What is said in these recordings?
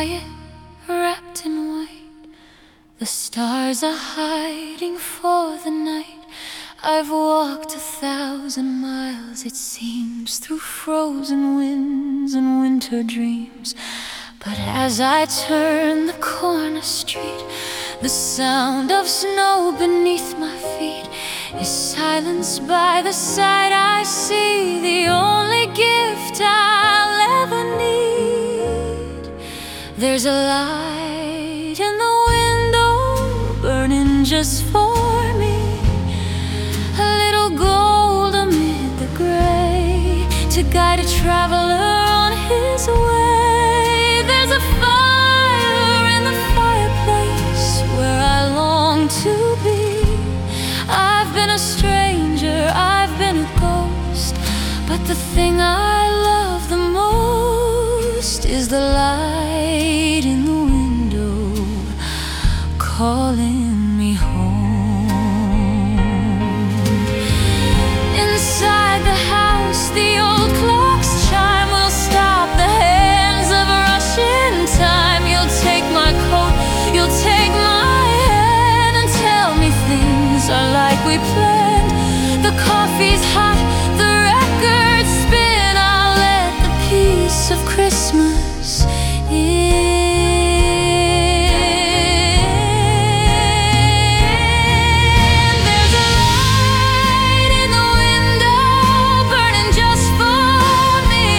quiet, wrapped in white. The stars are hiding for the night. I've walked 1,000 miles, it seems, through frozen winds and winter dreams. But as I turn the corner street, the sound of snow beneath my feet is silenced by the sight I see. The only gift I'll ever need. There's a light in the window burning just for me, a little gold amid the gray, to guide a traveler on his way. There's a fire in the fireplace where I long to be. I've been a stranger, I've been a ghost, but the thing I love the most is the light in the window calling me home. Inside the house, the old clock's chime will stop the hands of rushing time. You'll take my coat, you'll take my hand and tell me things are like we planned. The coffee's hot, the records spin. I'll let the peace of Christmas in. There's a light in the window burning just for me,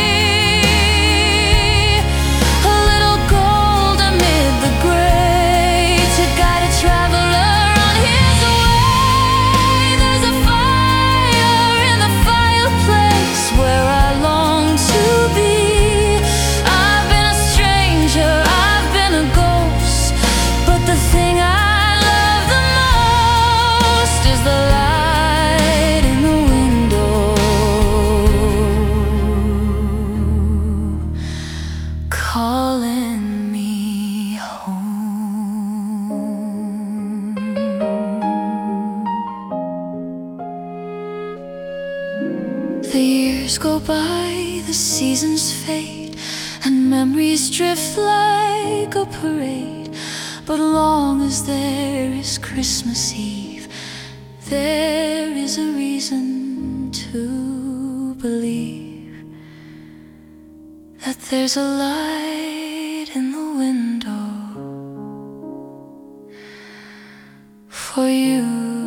a little gold amid the gray, to guide a traveler on his way. There's a fire in the fireplace where I long to be. I've been a stranger, I've been a ghost, but the thing I love the most is the light in the window calling me home. The years go by, the seasons fade, and memories drift like a parade. But long as there is Christmas Eve, there is a reason to believe that there's a light in the window for you.